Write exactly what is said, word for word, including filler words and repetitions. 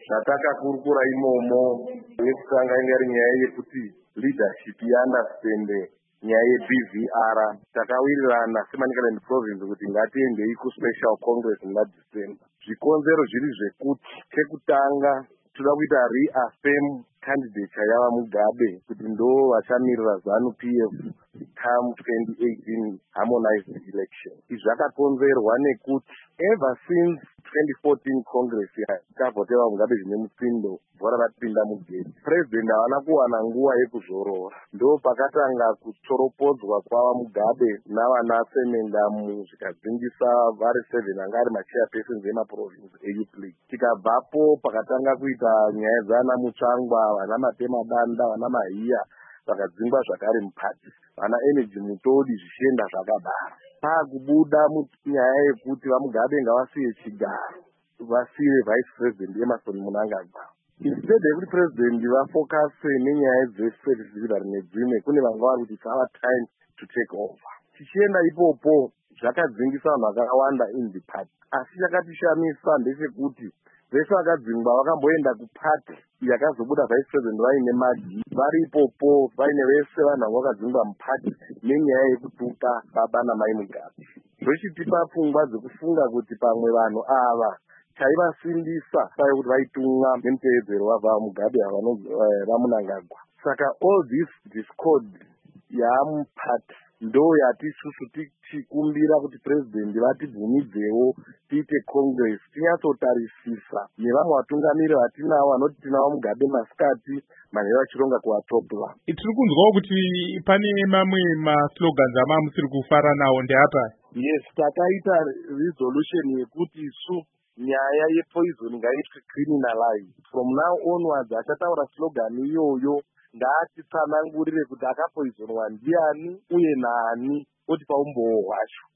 Zvatakakurukura imomo yekutanga inga iri nyaya yekuti leadership iandastende nyaya yeB V R. Takawirirana seManicaland province kuti ngatiendei kuspecial congress muna December. Zvikonzero zviri zvekuti chekutanga toda kuita reaffirm candidature yava Mugabe kuti ndo vachamirira ZANU P F come twenty eighteen harmonized election. Izvi zvakakonzerwa nekuti ever since twenty fourteen congress yakavhotera Mugabe zvine mutsindo bhora rapinda mugedi. President havana kuwana nguva yekuzorora. Ndo pakatanga kutsoropodzwa kwava Mugabe navana Semendamu zvikadzingisa vari seven anga ari machairpersons emaprovince eYouth League. Tikabvapo pakatanga kuita nyaya dzana Mutsvangwa, vana Matema Danda, vana Mahiya vakadzingwa zvakare mupati, vana Energy Mutodi zvichienda zvakadaro. Pakubuda munyaya yekuti vaMugabe ngavasiye chigaro, vasiye vice president Emmerson Mnangagwa. Instead yekuti president vafocuse nenyaya dzeservice delivery nedzimwe, kune vanga vari kuti it's our time to take over. Tichienda ipopo zvakadzingisa vanhu vakawanda in the party. Asi chakatishamisa ndechekuti vese vakadzingwa vakamboenda kupati yakazobuda vice president vaine Magi vari ipopo vaine vese vanhu vakadzingwa mupati nenyaya yekutuka baba namai Mugabe. Zvochitipa pfungwa dzekufunga kuti pamwe vanhu ava chaivasindisa sai kuti vaitumwa nemuteedzero wabva Mugabe vanonzi vaMnangagwa. Saka all this discord yaamupati ndo yatisusu tichikumbira kuti president vatibvumidzewo tiite congress tinyatsotarisisa nevamwe vatungamiri vatinavo vanoti tinavo Mugabe masikati manheru vachironga kuvatopla. Tiri kunzwawo kuti pane mamwe maslogans ama musiri kufara nawo ndeapa? Yes, takaita resolution yekuti isu nyaya yepoison ngaitwe criminalize. From now onwards achataura slogan iyoyo ngaatitsanangurire kuti akapoisonwa ndiani uye nani oti paumbowo hwacho.